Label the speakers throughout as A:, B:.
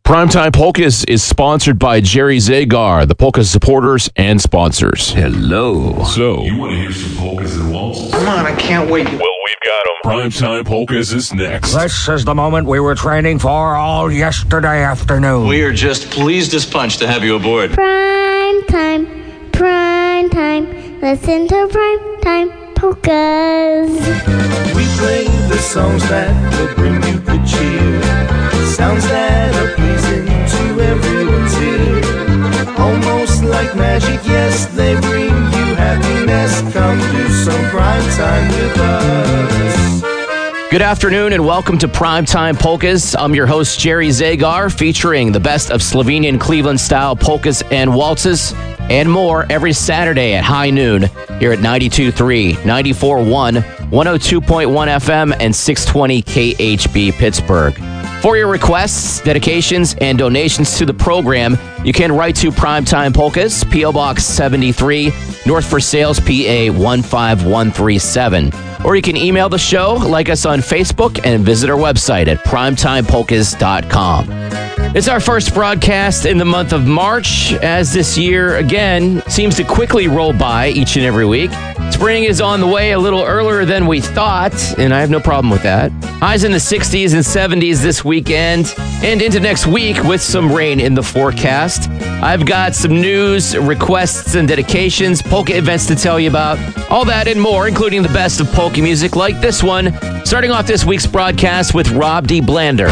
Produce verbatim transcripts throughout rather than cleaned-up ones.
A: Primetime Polkas is sponsored by Jerry Zagar, the Polka supporters and sponsors.
B: Hello.
A: So,
C: You want to hear some polkas and waltzes?
D: Come on, I can't wait.
C: Well, we've got them. Primetime Polkas is next.
E: This is the moment we were training for all yesterday afternoon.
F: We are just pleased as punch to have you aboard.
G: Prime time, prime time. Listen to prime time polkas.
H: We play the songs that will bring you good cheer. Sounds that are pleasing to everyone's ear. Almost like magic, yes, they bring you happiness. Come do some prime time with us.
B: Good afternoon and welcome to Primetime Polkas. I'm your host, Jerry Zagar, featuring the best of Slovenian Cleveland-style polkas and waltzes and more every Saturday at high noon here at ninety-two point three, ninety-four point one, one oh two point one F M, and six twenty K H B Pittsburgh. For your requests, dedications, and donations to the program, you can write to Primetime Polkas, P O Box seventy-three, North Versailles, P A one five one three seven. Or you can email the show, like us on Facebook, and visit our website at primetime polkas dot com. It's our first broadcast in the month of March, as this year, again, seems to quickly roll by each and every week. Spring is on the way a little earlier than we thought, and I have no problem with that. Highs in the sixties and seventies this weekend, and into next week with some rain in the forecast. I've got some news, requests, and dedications, polka events to tell you about, all that and more, including the best of polka music like this one, starting off this week's broadcast with Rob D. Blander.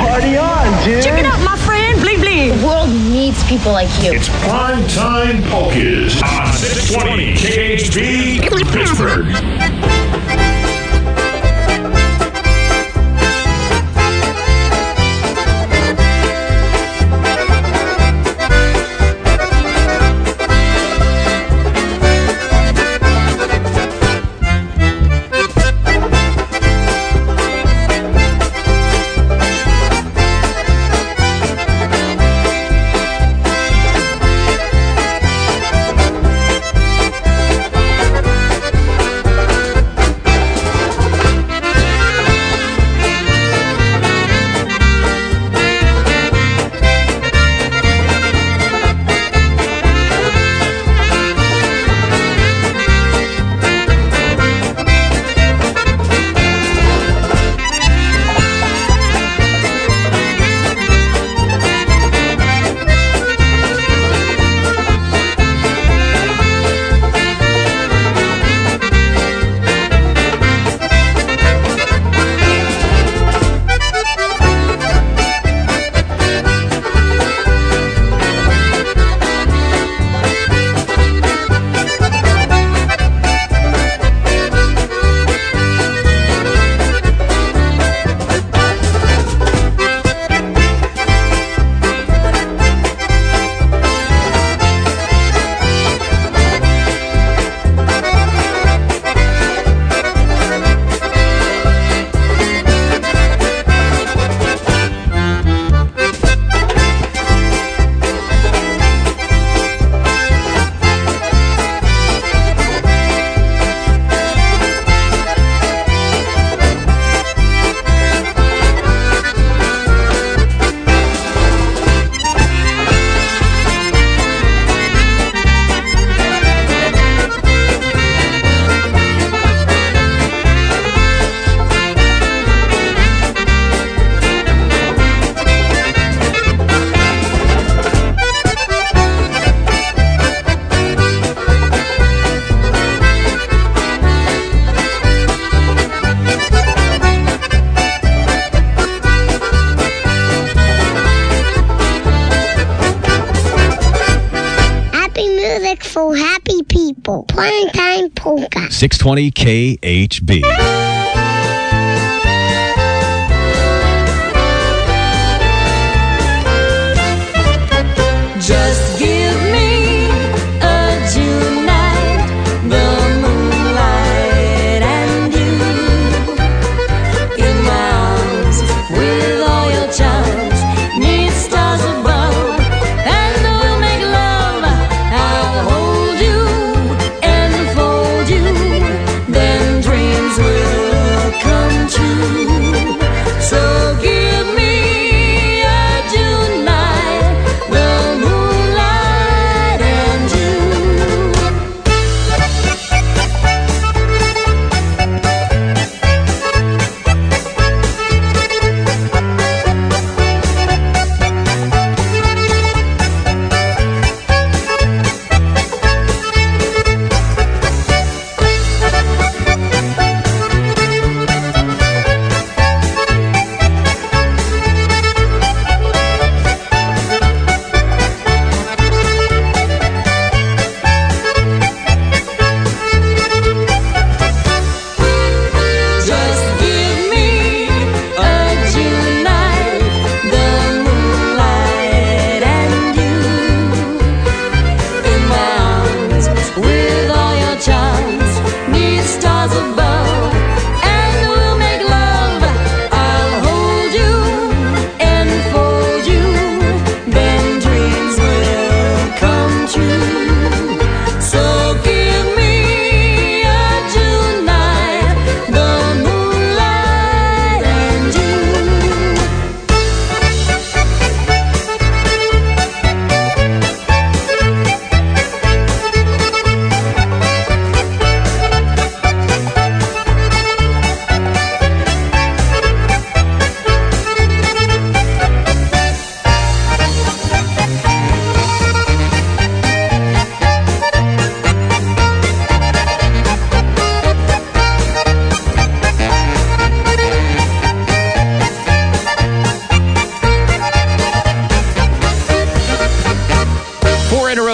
D: Party on, dude.
I: Check it out, my friend. Blee blee.
J: The world needs people like you.
C: It's Primetime Polkas on six twenty K H B Pittsburgh.
G: For happy people. Primetime Polka.
K: six twenty K H B.
H: Just give me a June night, the moonlight and you in my arms with all your charms, neath stars above, and we'll make love. I'll hold you, enfold you, then dreams will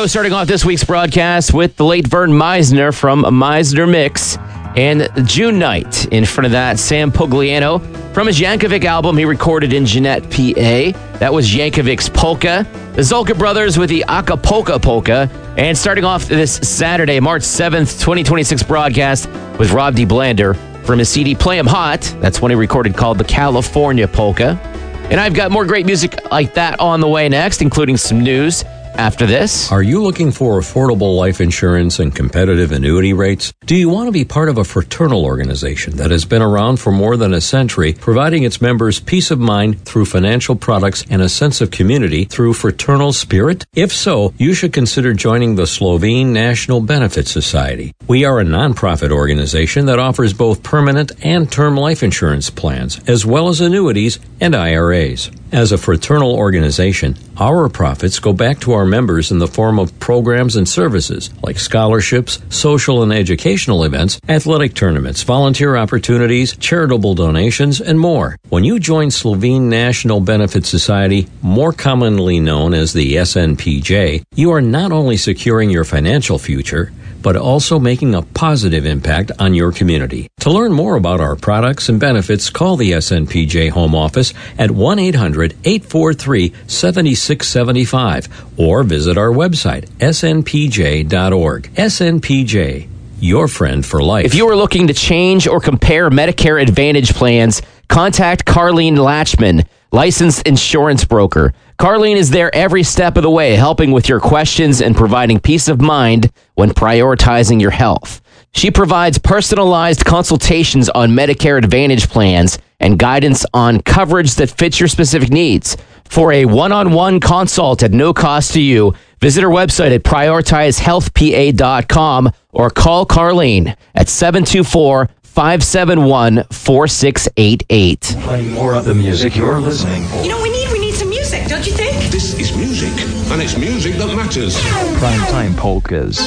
B: starting off this week's broadcast with the late Vern Meisner from Meisner Mix and June Night. In front of that, Sam Pugliano from his Yankovic album he recorded in Jeanette, P A. That was Yankovic's Polka. The Zolka Brothers with the Acapulco Polka. And starting off this Saturday, March seventh, twenty twenty-six broadcast with Rob D. Blander from his C D Play 'em Hot. That's one he recorded called the California Polka. And I've got more great music like that on the way next, including some news after this.
D: Are you looking for affordable life insurance and competitive annuity rates? Do you want to be part of a fraternal organization that has been around for more than a century, providing its members peace of mind through financial products and a sense of community through fraternal spirit? If so, you should consider joining the Slovene National Benefit Society. We are a nonprofit organization that offers both permanent and term life insurance plans, as well as annuities and I R As. As a fraternal organization, our profits go back to our members in the form of programs and services like scholarships, social and educational events, athletic tournaments, volunteer opportunities, charitable donations, and more. When you join Slovene National Benefit Society, more commonly known as the S N P J, you are not only securing your financial future, but also making a positive impact on your community. To learn more about our products and benefits, call the S N P J Home Office at one eight hundred, eight four three, seven six seven five or visit our website, s n p j dot org. S N P J, your friend for life.
B: If you are looking to change or compare Medicare Advantage plans, contact Carlene Latchman, licensed insurance broker. Carlene is there every step of the way, helping with your questions and providing peace of mind when prioritizing your health. She provides personalized consultations on Medicare Advantage plans and guidance on coverage that fits your specific needs. For a one-on-one consult at no cost to you, visit her website at prioritize health p a dot com or call Carlene at seven two four, five seven one, four six eight eight.
I: Playing more of the music you're listening for.
L: You know, we need we need some music, don't you think?
M: This is music, and it's music that matters.
I: Primetime polkas.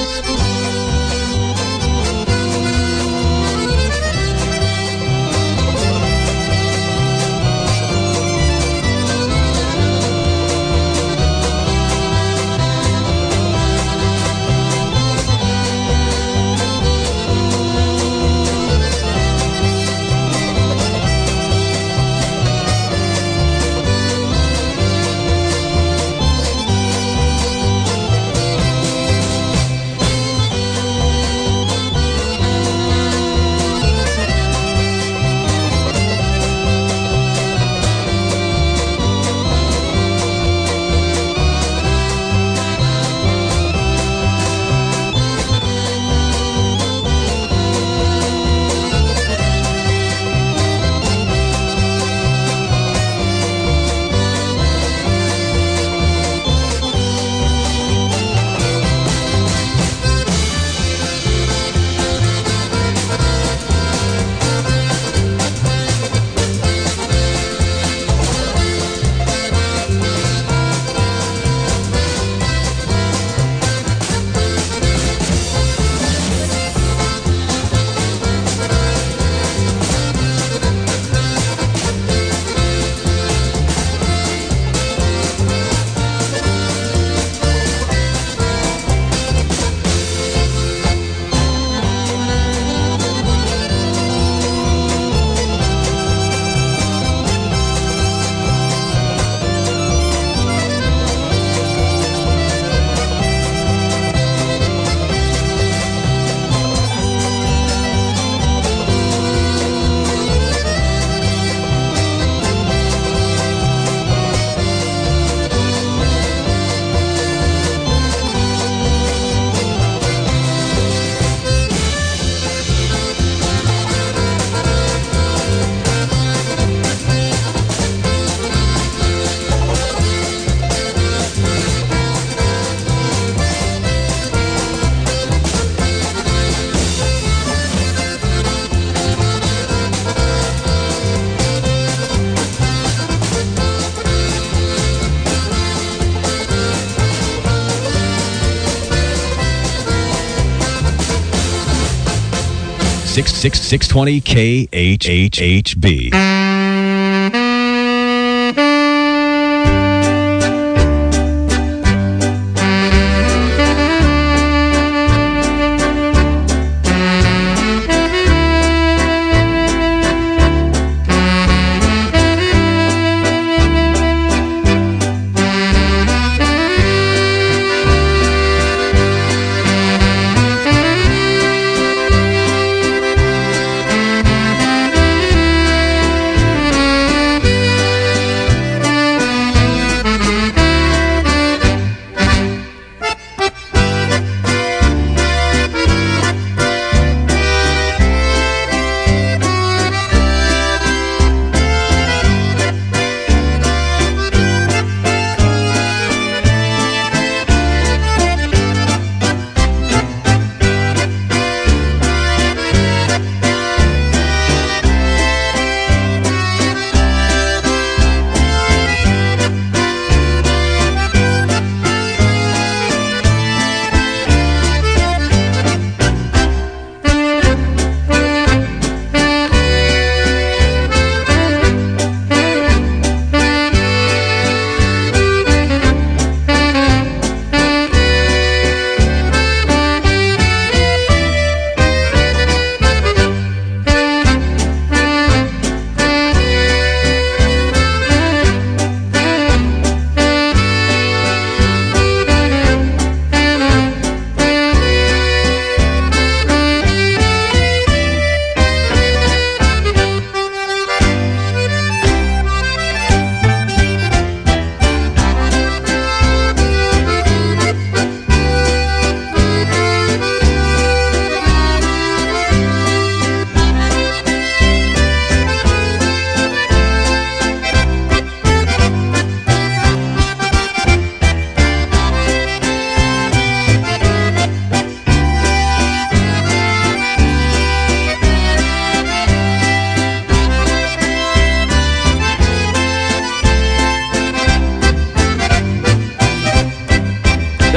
K: six six six twenty K H H H B.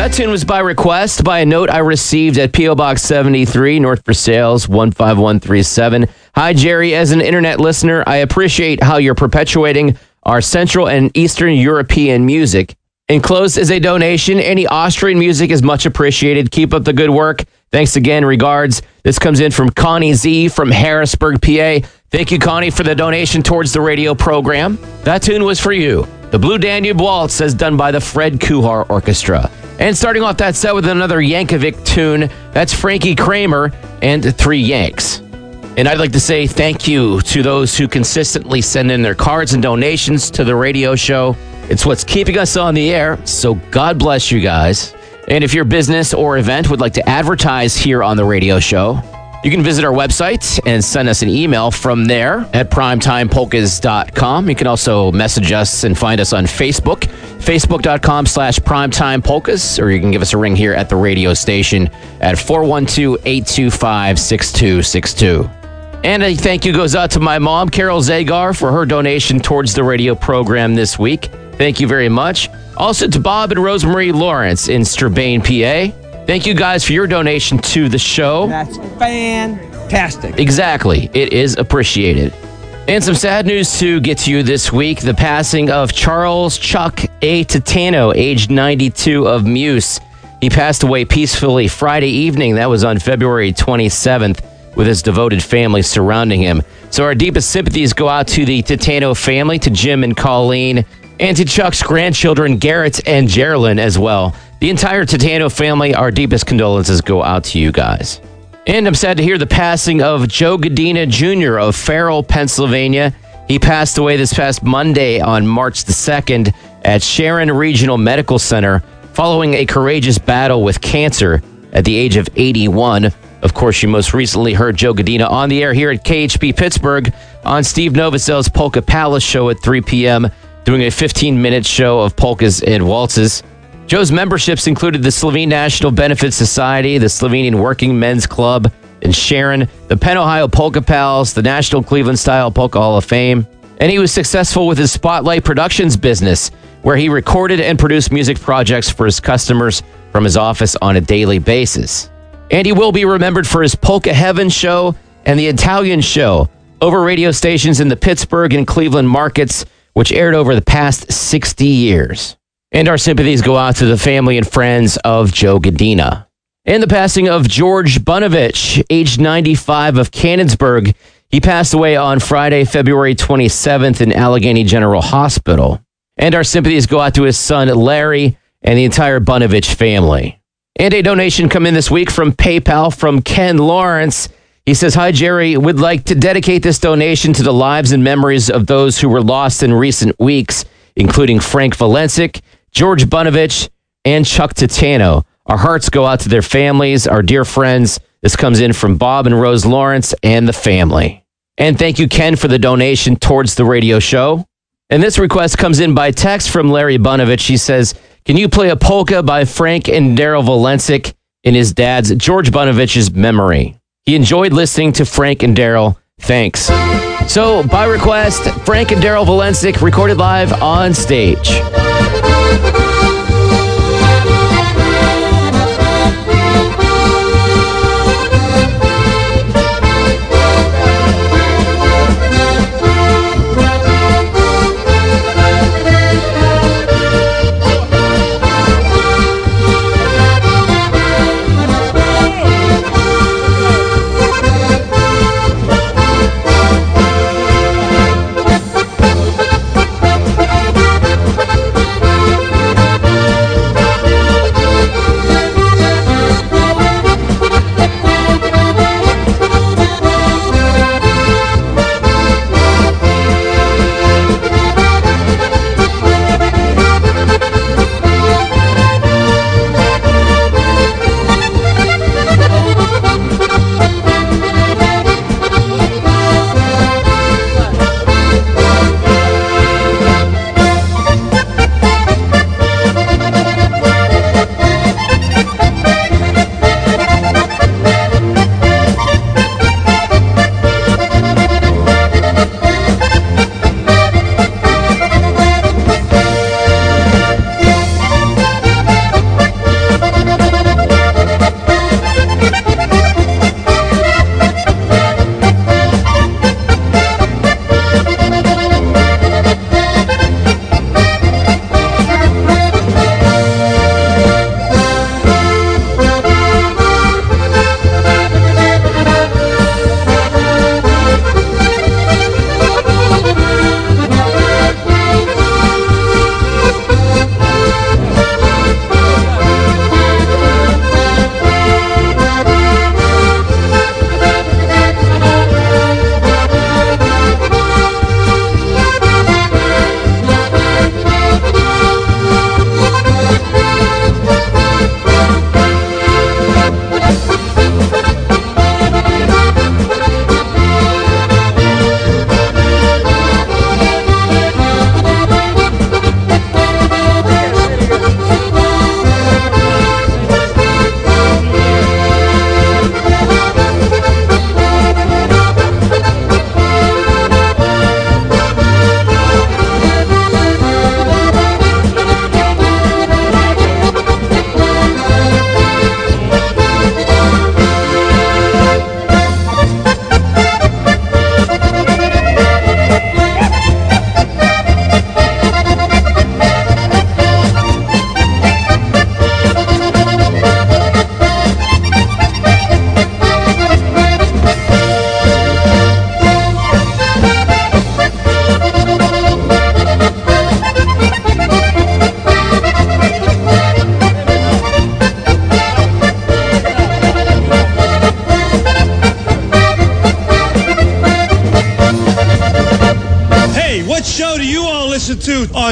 B: That tune was by request, by a note I received at P O Box seventy-three, North Versailles, one five one three seven. Hi, Jerry. As an internet listener, I appreciate how you're perpetuating our Central and Eastern European music. Enclosed is a donation. Any Austrian music is much appreciated. Keep up the good work. Thanks again. Regards. This comes in from Connie Z from Harrisburg, P A. Thank you, Connie, for the donation towards the radio program. That tune was for you. The Blue Danube Waltz, as done by the Fred Kuhar Orchestra. And starting off that set with another Yankovic tune, that's Frankie Kramer and Three Yanks. And I'd like to say thank you to those who consistently send in their cards and donations to the radio show. It's what's keeping us on the air, so God bless you guys. And if your business or event would like to advertise here on the radio show, you can visit our website and send us an email from there at primetime polkas dot com. You can also message us and find us on Facebook, facebook.com slash primetimepolkas, or you can give us a ring here at the radio station at four one two, eight two five, six two six two. And a thank you goes out to my mom, Carol Zagar, for her donation towards the radio program this week. Thank you very much. Also to Bob and Rosemary Lawrence in Strabane, P A. Thank you guys for your donation to the show.
N: That's fantastic.
B: Exactly. It is appreciated. And some sad news to get to you this week. The passing of Charles Chuck A. Titano, age ninety-two, of Muse. He passed away peacefully Friday evening. That was on February twenty-seventh, with his devoted family surrounding him. So our deepest sympathies go out to the Titano family, to Jim and Colleen, and to Chuck's grandchildren, Garrett and Geraldine, as well. The entire Titano family, our deepest condolences go out to you guys. And I'm sad to hear the passing of Joe Godina Junior of Farrell, Pennsylvania. He passed away this past Monday on March the second at Sharon Regional Medical Center following a courageous battle with cancer at the age of eighty-one. Of course, you most recently heard Joe Godina on the air here at K H P Pittsburgh on Steve Novosel's Polka Palace show at three p.m., doing a fifteen-minute show of polkas and waltzes. Joe's memberships included the Slovene National Benefit Society, the Slovenian Working Men's Club in Sharon, the Penn Ohio Polka Pals, the National Cleveland Style Polka Hall of Fame, and he was successful with his Spotlight Productions business, where he recorded and produced music projects for his customers from his office on a daily basis. And he will be remembered for his Polka Heaven show and the Italian show over radio stations in the Pittsburgh and Cleveland markets, which aired over the past sixty years. And our sympathies go out to the family and friends of Joe Godina. And the passing of George Bunovich, age ninety-five, of Canonsburg. He passed away on Friday, February twenty-seventh in Allegheny General Hospital. And our sympathies go out to his son, Larry, and the entire Bunovich family. And a donation come in this week from PayPal from Ken Lawrence. He says, "Hi, Jerry. Would like to dedicate this donation to the lives and memories of those who were lost in recent weeks, including Frank Valencic, George Bunovich, and Chuck Titano. Our hearts go out to their families, our dear friends." This comes in from Bob and Rose Lawrence and the family. And thank you, Ken, for the donation towards the radio show. And this request comes in by text from Larry Bunovich. He says, "Can you play a polka by Frank and Daryl Valencic in his dad's, George Bunovich's, memory? He enjoyed listening to Frank and Daryl. Thanks." So, by request, Frank and Daryl Valencic recorded live on stage.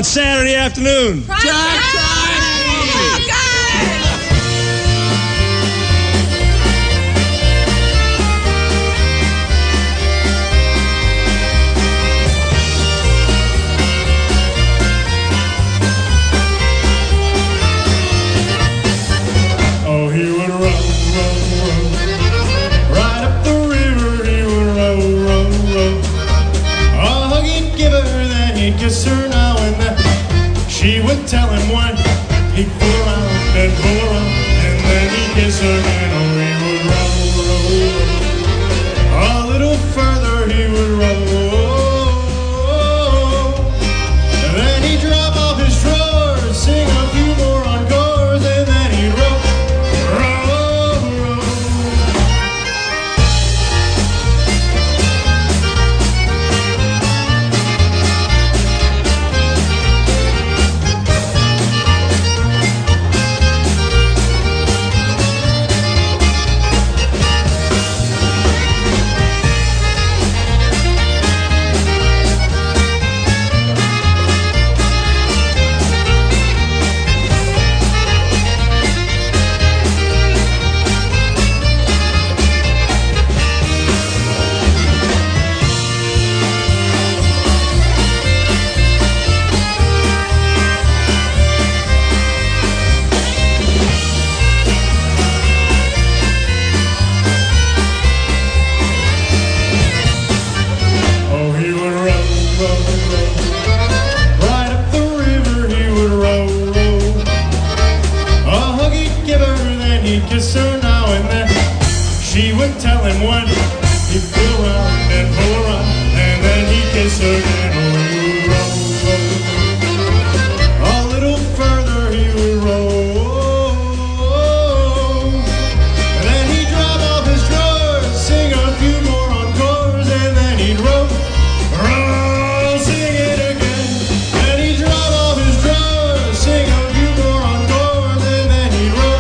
O: on Saturday afternoon.
P: Jack Tribe! Oh, God!
H: Oh, he would row, row, row. Right up the river, he would row, row, row. A hug he'd give her, then he'd kiss her now and then. She would tell him when he'd pull around and pull around, and then he'd kiss her again. Oh, he would row, row, row. A little further he would row. And then he'd drop off his drawers, sing a few more encores, and then he'd row. Kiss her now and then. She would tell him when he'd pull around and pull around, and then he'd kiss her again. Oh, he would roll, roll. A little further he would roll, and then he'd drop off his drawers, sing a few more encores, and then he'd roll, roll, sing it again. Then he'd drop off his drawers, sing a few more encores, and then he'd roll.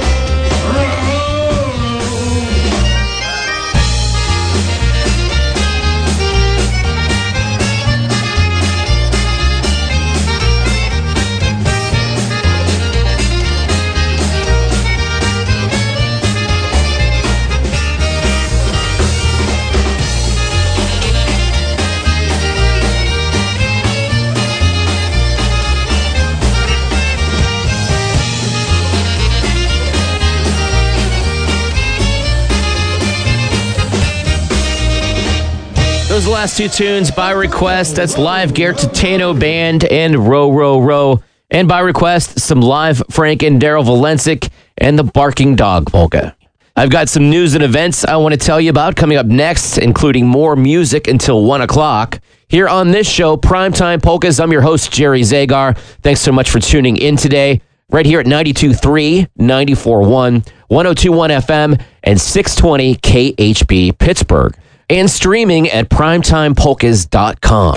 B: Those last two tunes by request. That's live Garrett Titano Band and Row, Row, Row. And by request, some live Frank and Daryl Valencic and the Barking Dog Polka. I've got some news and events I want to tell you about coming up next, including more music until one o'clock. Here on this show, Primetime Polkas, I'm your host, Jerry Zagar. Thanks so much for tuning in today. Right here at ninety-two point three, ninety-four point one, one oh two point one F M, and six twenty K H B Pittsburgh. And streaming at primetime polkas dot com.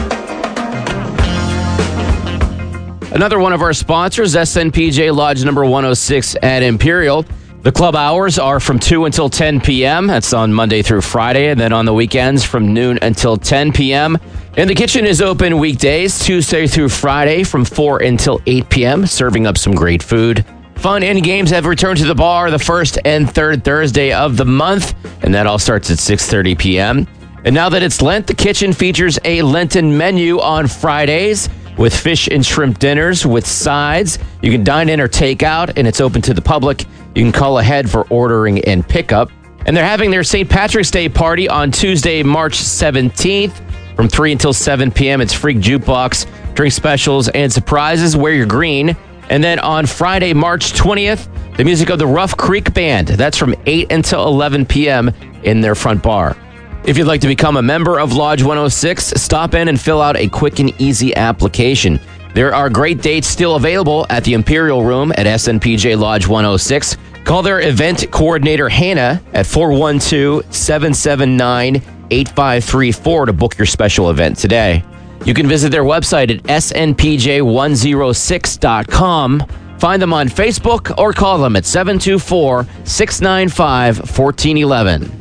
B: Another one of our sponsors, S N P J Lodge number one oh six at Imperial. The club hours are from two until ten p.m. That's on Monday through Friday, and then on the weekends from noon until ten p.m. And the kitchen is open weekdays, Tuesday through Friday from four until eight p.m., serving up some great food. Fun and games have returned to the bar the first and third Thursday of the month, and that all starts at six thirty p.m. And now that it's Lent, the kitchen features a Lenten menu on Fridays with fish and shrimp dinners with sides. You can dine in or take out, and it's open to the public. You can call ahead for ordering and pickup. And they're having their Saint Patrick's Day party on Tuesday, March seventeenth from three until seven p.m. It's Freak Jukebox, drink specials, and surprises. Wear your green. And then on Friday, March twentieth, the music of the Rough Creek Band. That's from eight until eleven p.m. in their front bar. If you'd like to become a member of Lodge one oh six, stop in and fill out a quick and easy application. There are great dates still available at the Imperial Room at S N P J Lodge one oh six. Call their event coordinator, Hannah, at four one two, seven seven nine, eight five three four to book your special event today. You can visit their website at S N P J one oh six dot com. Find them on Facebook or call them at seven two four, six nine five, one four one one.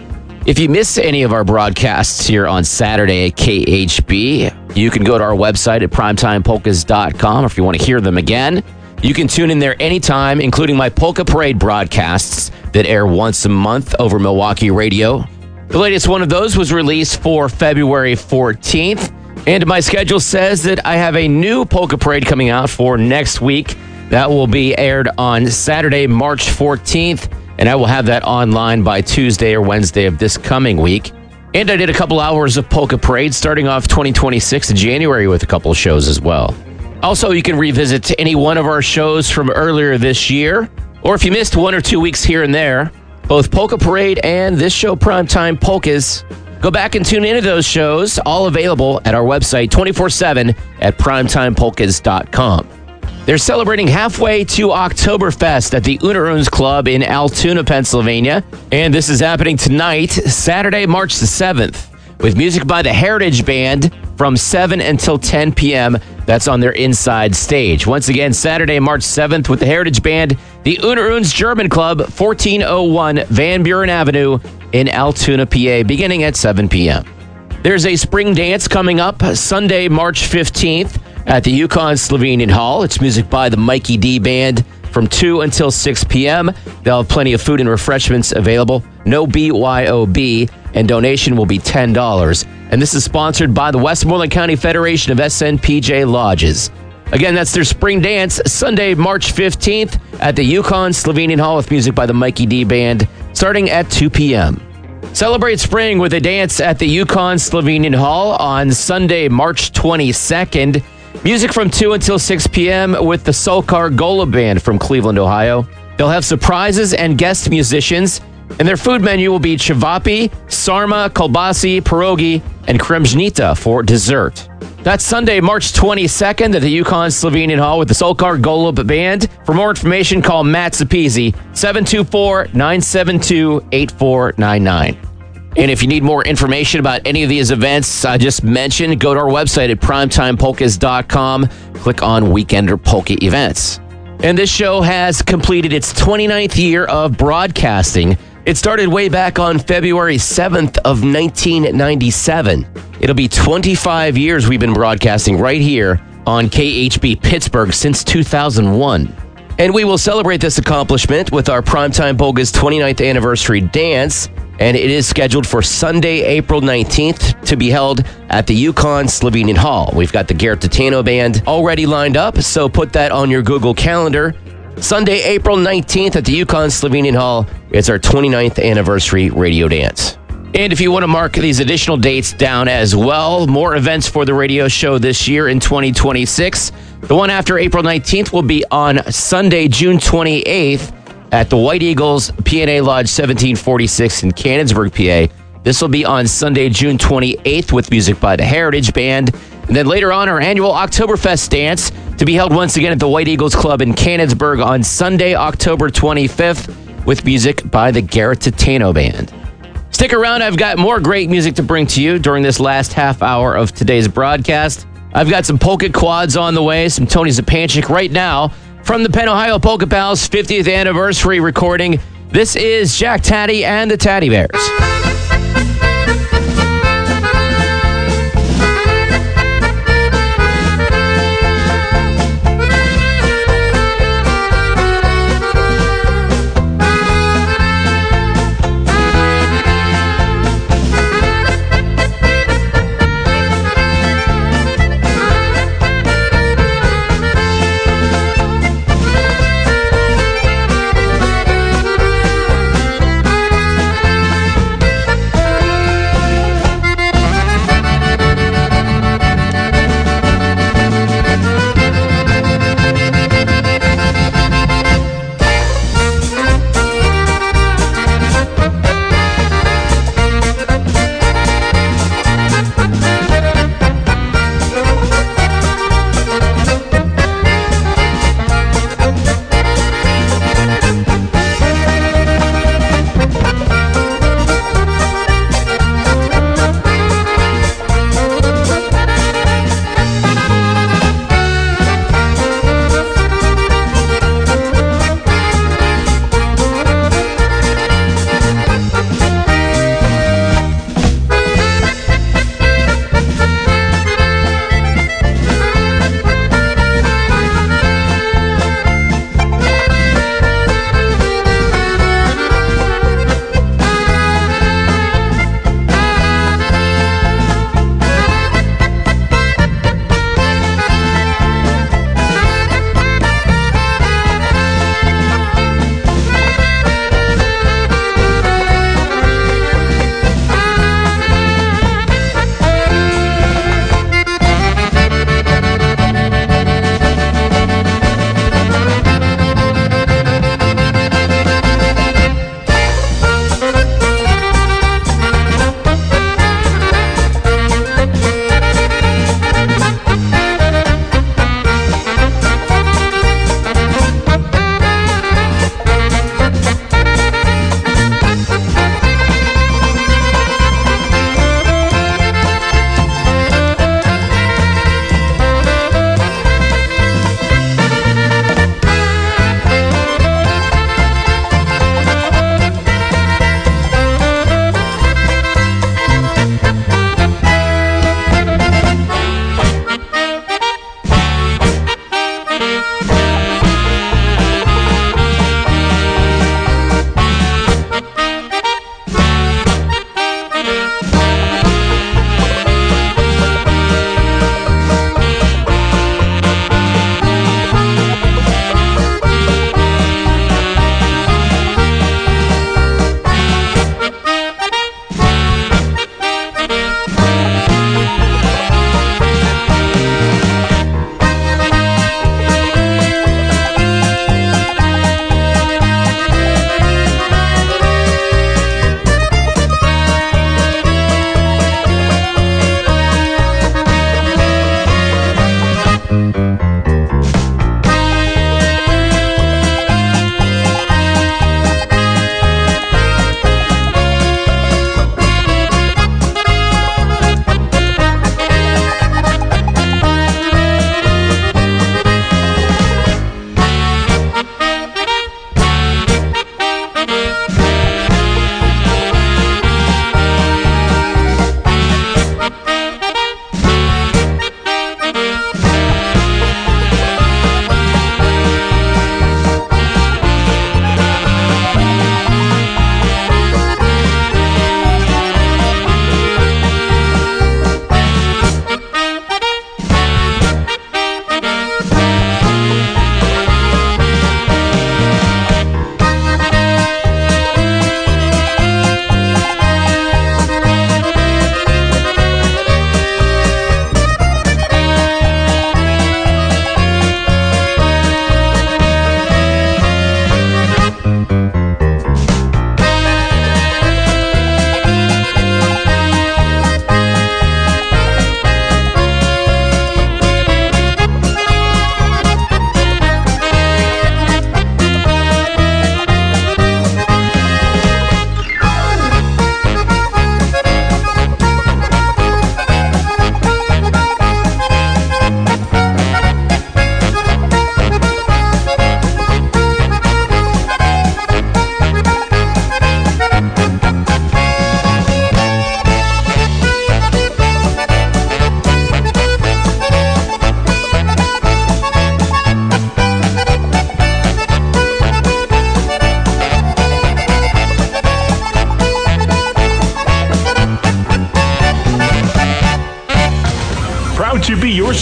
B: If you miss any of our broadcasts here on Saturday at K H B, you can go to our website at primetime polkas dot com. Or if you want to hear them again, you can tune in there anytime, including my Polka Parade broadcasts that air once a month over Milwaukee radio. The latest one of those was released for February fourteenth, and my schedule says that I have a new Polka Parade coming out for next week. That will be aired on Saturday, March fourteenth, and I will have that online by Tuesday or Wednesday of this coming week. And I did a couple hours of Polka Parade starting off twenty twenty-six in January with a couple of shows as well. Also, you can revisit any one of our shows from earlier this year, or if you missed one or two weeks here and there, both Polka Parade and this show, Primetime Polkas, go back and tune into those shows, all available at our website twenty-four seven at primetime polkas dot com. They're celebrating halfway to Oktoberfest at the Unaruns Club in Altoona, Pennsylvania. And this is happening tonight, Saturday, March the seventh, with music by the Heritage Band from seven until ten p.m. That's on their inside stage. Once again, Saturday, March seventh, with the Heritage Band, the Unaruns German Club, fourteen oh one Van Buren Avenue in Altoona, P A, beginning at seven p.m. There's a spring dance coming up Sunday, March fifteenth, at the Yukon Slovenian Hall. It's music by the Mikey D Band from two until six p.m. They'll have plenty of food and refreshments available. No B Y O B, and donation will be ten dollars. And this is sponsored by the Westmoreland County Federation of S N P J Lodges. Again, that's their spring dance, Sunday, March fifteenth, at the Yukon Slovenian Hall with music by the Mikey D Band, starting at two p.m. Celebrate spring with a dance at the Yukon Slovenian Hall on Sunday, March twenty-second. Music from two until six p.m. with the Solkar Gola Band from Cleveland, Ohio. They'll have surprises and guest musicians, and their food menu will be chavapi, sarma, kolbasi, pierogi, and kremzhnita for dessert. That's Sunday, March twenty-second at the Yukon Slovenian Hall with the Solkar Golub Band. For more information, call Matt Zapisi, seven two four, nine seven two, eight four nine nine. And if you need more information about any of these events I just mentioned, go to our website at primetime polkas dot com. Click on Weekender Polka Events. And this show has completed its twenty-ninth year of broadcasting. It started way back on February seventh of nineteen ninety-seven. It'll be twenty-five years we've been broadcasting right here on K H B Pittsburgh since two thousand one. And we will celebrate this accomplishment with our Primetime Polkas twenty-ninth anniversary dance. And it is scheduled for Sunday, April nineteenth to be held at the Yukon Slovenian Hall. We've got the Garrett Tatano Band already lined up, so put that on your Google Calendar. Sunday, April nineteenth at the Yukon Slovenian Hall. It's our twenty-ninth anniversary radio dance. And if you want to mark these additional dates down as well, more events for the radio show this year in twenty twenty-six. The one after April nineteenth will be on Sunday, June twenty-eighth at the White Eagles P and A Lodge seventeen forty-six in Canonsburg, P A. This will be on Sunday, June twenty-eighth with music by the Heritage Band. And then later on, our annual Oktoberfest dance to be held once again at the White Eagles Club in Canonsburg on Sunday, October twenty-fifth with music by the Garrett Tatano Band. Stick around. I've got more great music to bring to you during this last half hour of today's broadcast. I've got some polka quads on the way, some Tony Zapanchik right now from the Penn Ohio Polka Pals fiftieth anniversary recording. This is Jack Taddy and the Taddy Bears.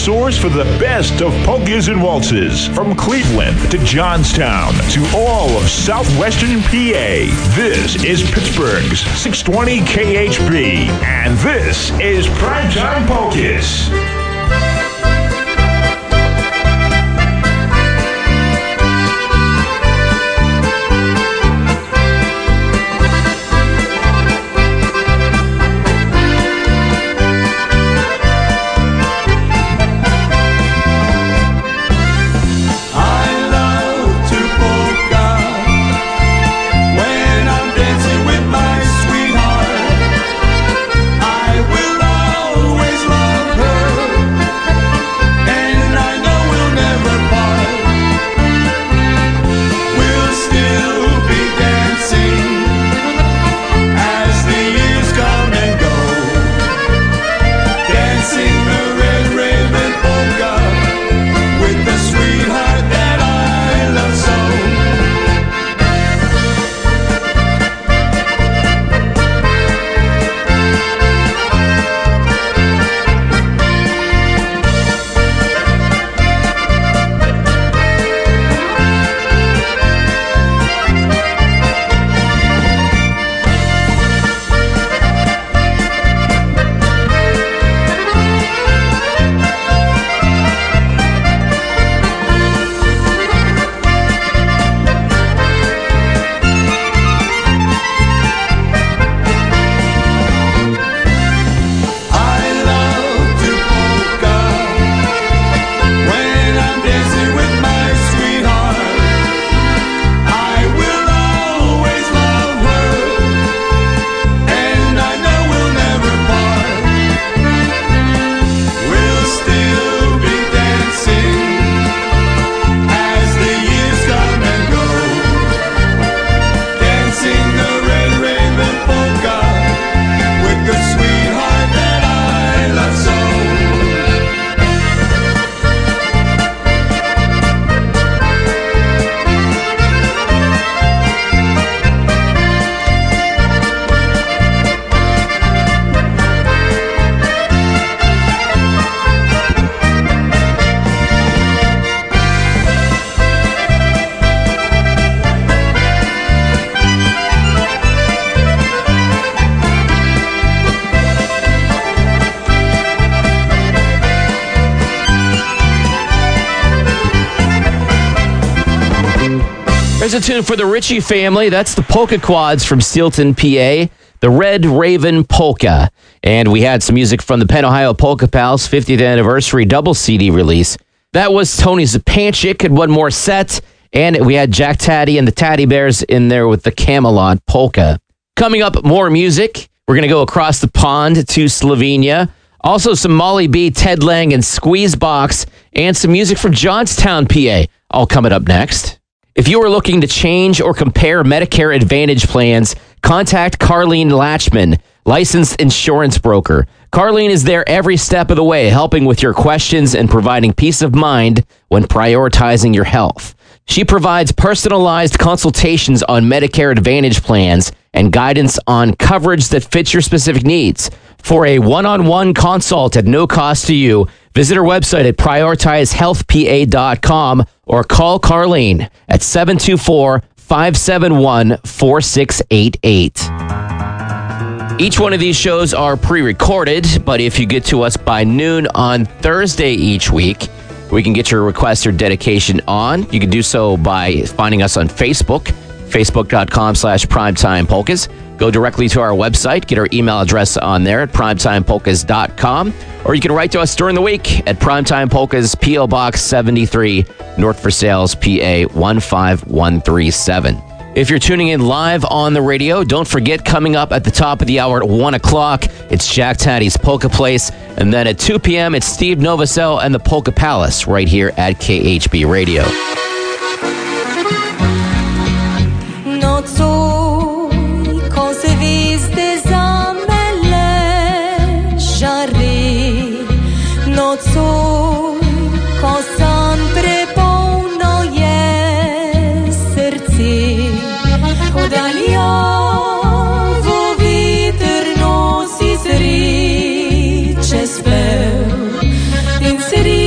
C: source for the best of polkas and waltzes. From Cleveland to Johnstown to all of southwestern P A. This is Pittsburgh's six twenty K H B. And this is Primetime Polkas.
B: There's a tune for the Ritchie family. That's the Polka Quads from Steelton, P A. The Red Raven Polka. And we had some music from the Penn Ohio Polka Pals fiftieth anniversary double C D release. That was Tony Zapanchik had one more set. And we had Jack Taddy and the Taddy Bears in there with the Camelot Polka. Coming up, more music. We're going to go across the pond to Slovenia. Also some Molly B, Ted Lang, and Squeezebox. And some music from Johnstown, P A. All coming up next. If you are looking to change or compare Medicare Advantage plans, contact Carlene Latchman, licensed insurance broker. Carlene is there every step of the way, helping with your questions and providing peace of mind when prioritizing your health. She provides personalized consultations on Medicare Advantage plans and guidance on coverage that fits your specific needs. For a one-on-one consult at no cost to you, visit her website at prioritize health p a dot com or call Carlene at seven two four, five seven one, four six eight eight. Each one of these shows are pre-recorded, but if you get to us by noon on Thursday each week, we can get your request or dedication on. You can do so by finding us on Facebook, facebook.com slash primetime polkas. Go directly to our website, get our email address on there at primetime polkas dot com, or you can write to us during the week at Primetime Polkas, P O Box seventy-three, North Versailles, P A one five one three seven. If you're tuning in live on the radio, don't forget, coming up at the top of the hour at one o'clock, it's Jack Taddy's Polka Place, and then at two p.m., it's Steve Novosel and the Polka Palace right here at K H B Radio.
O: City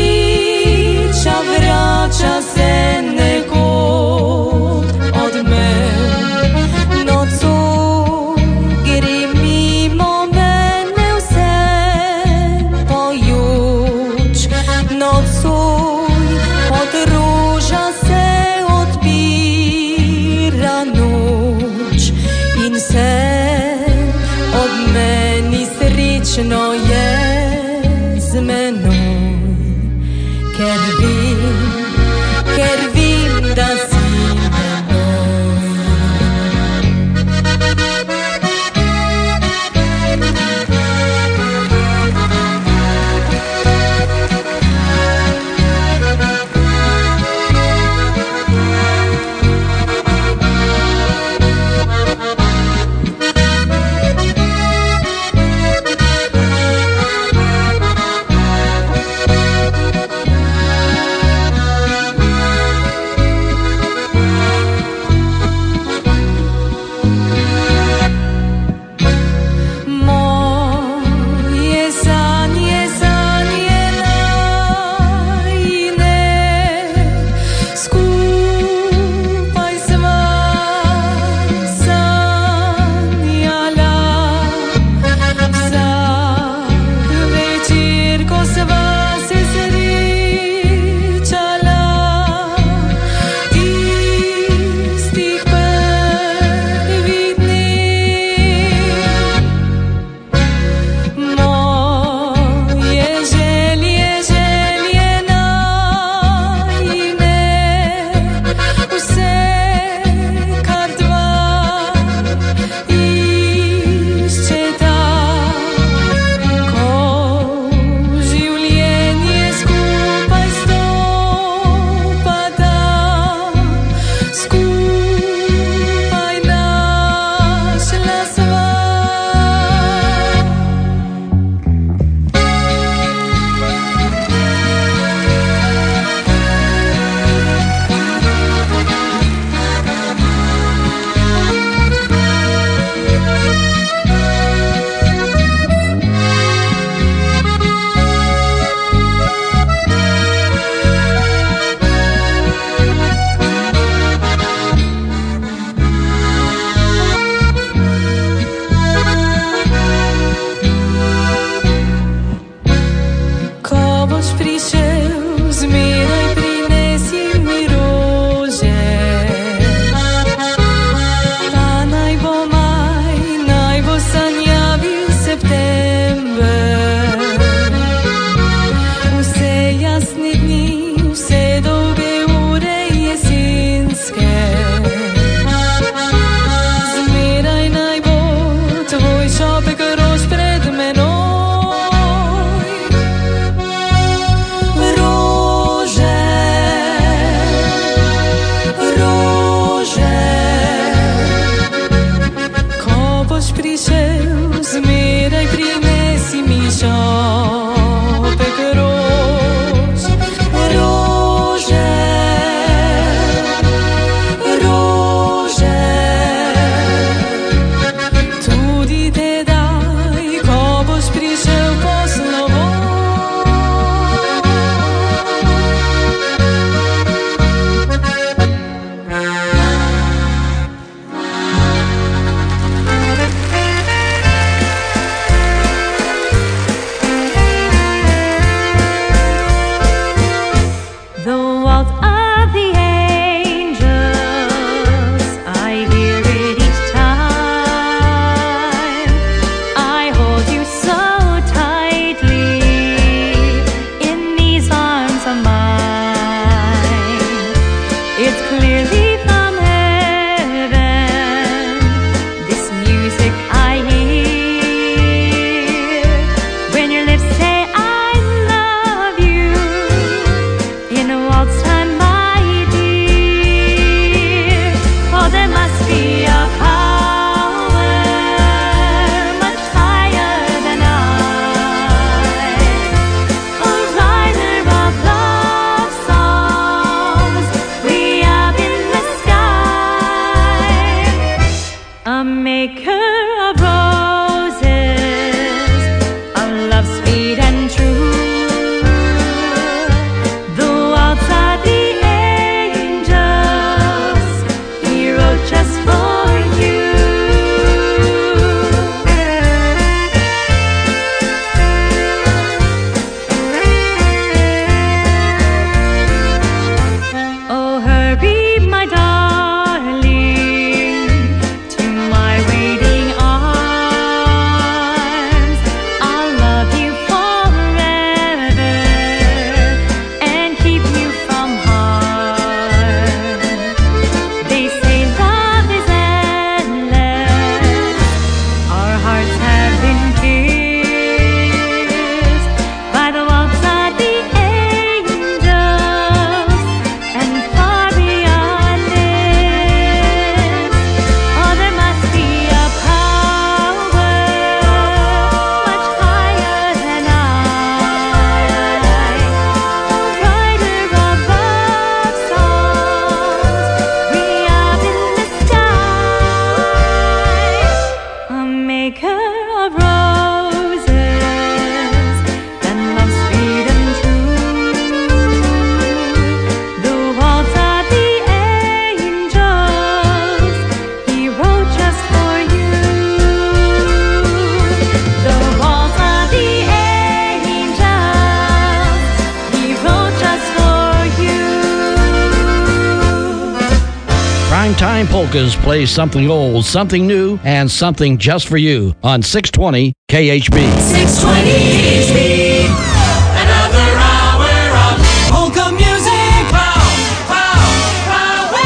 O: Primetime Polkas plays something old, something new, and something just for you on six twenty K H B.
Q: six twenty K H B. Another hour of polka music. Pow, pow, pow,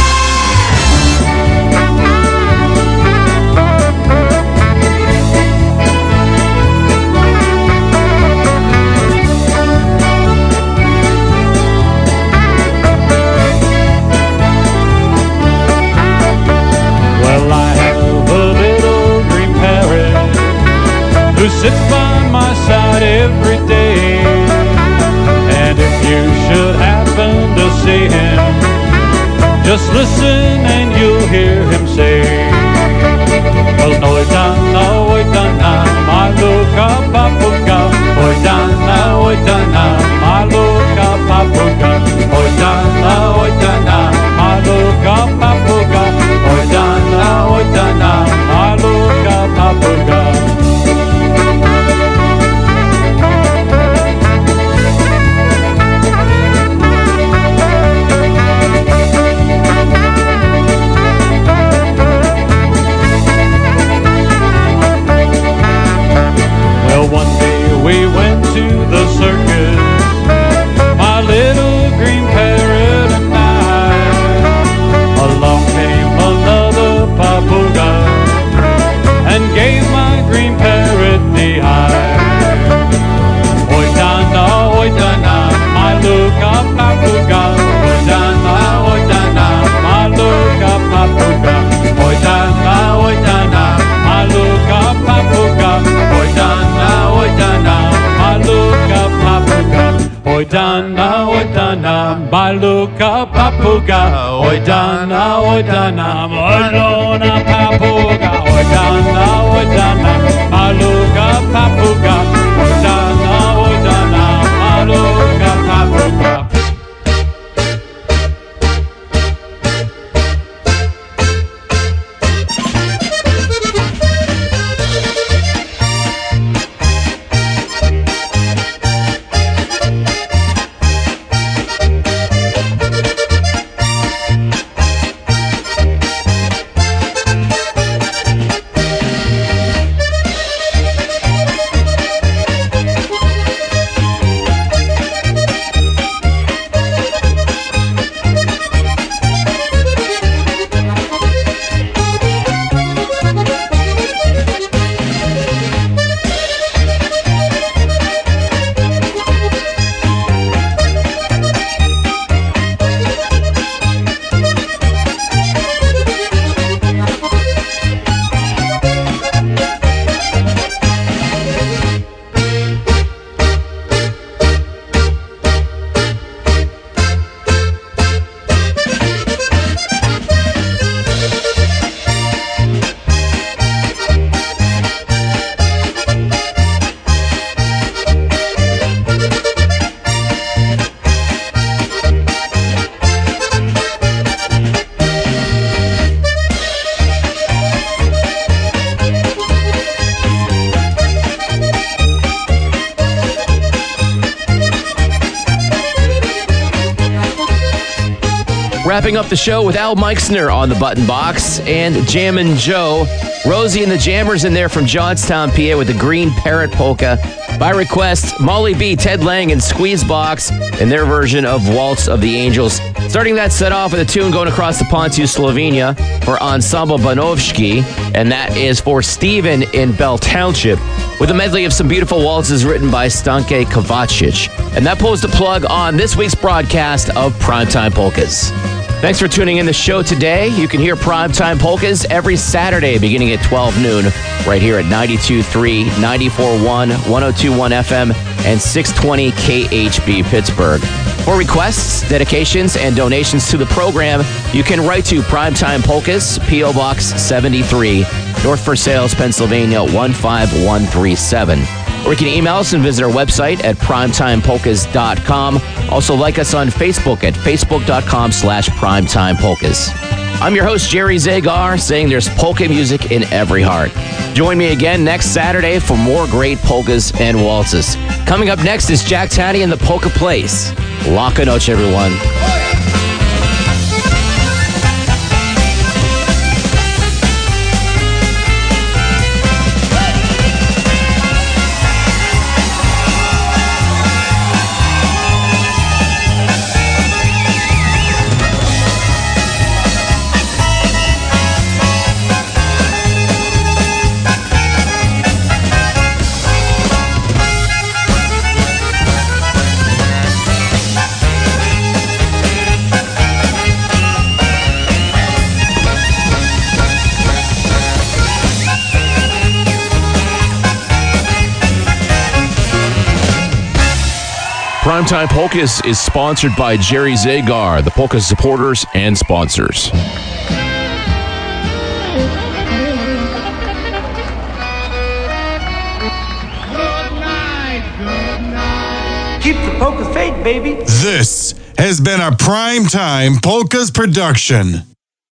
R: Well, I have a little green parrot who sits by my side every day. And if you should happen to see him, just listen and you'll hear him say, well, no, it's not, no, it's not, my luka papuga. Oj dana, oj dana, my luka papuga. Oj dana, oj dana, my luka papuga. Oj dana, oj dana, my luka papuga. Well, one day we went to the circus, my little green parrot and I. Along came another papuga and gave my green parrot the eye. Oj dana, oj dana, my luka papuga. Oj dana, oj dana, my luka papuga. Oj dana, oj dana, my luka papuga. Oj dana, oj dana, my luka papuga. Oj dana, oj dana, my luka papuga. Oj dana, oj dana, my lona papuga. Oj dana, oj dana, my luka papuga. Oj dana, oj dana, my luka papuga.
B: Wrapping up the show with Al Meixner on the button box and Jammin' Joe. Rosie and the Jammers in there from Johnstown, P A with the Green Parrot Polka. By request, Molly B, Ted Lang, and Squeezebox in their version of Waltz of the Angels. Starting that set off with a tune going across the pond to Slovenia for Ensemble Banovski, and that is for Steven in Bell Township, with a medley of some beautiful waltzes written by Stanke Kovacic. And that pulls the plug on this week's broadcast of Primetime Polkas. Thanks for tuning in the show today. You can hear Primetime Polkas every Saturday beginning at twelve noon right here at ninety-two point three, ninety-four point one, one oh two point one F M, and six twenty K H B Pittsburgh. For requests, dedications, and donations to the program, you can write to Primetime Polkas, P O Box seventy-three, North Versailles, Pennsylvania one five one three seven. Or you can email us and visit our website at primetime polkas dot com. Also like us on Facebook at facebook.com slash primetimepolkas. I'm your host, Jerry Zagar, saying there's polka music in every heart. Join me again next Saturday for more great polkas and waltzes. Coming up next is Jack Taddy and the Polka Place. Laka noche, everyone.
A: Primetime Polkas is sponsored by Jerry Zagar, the Polka supporters and sponsors.
N: Keep the polka faith, baby.
S: This has been a Primetime Polkas production.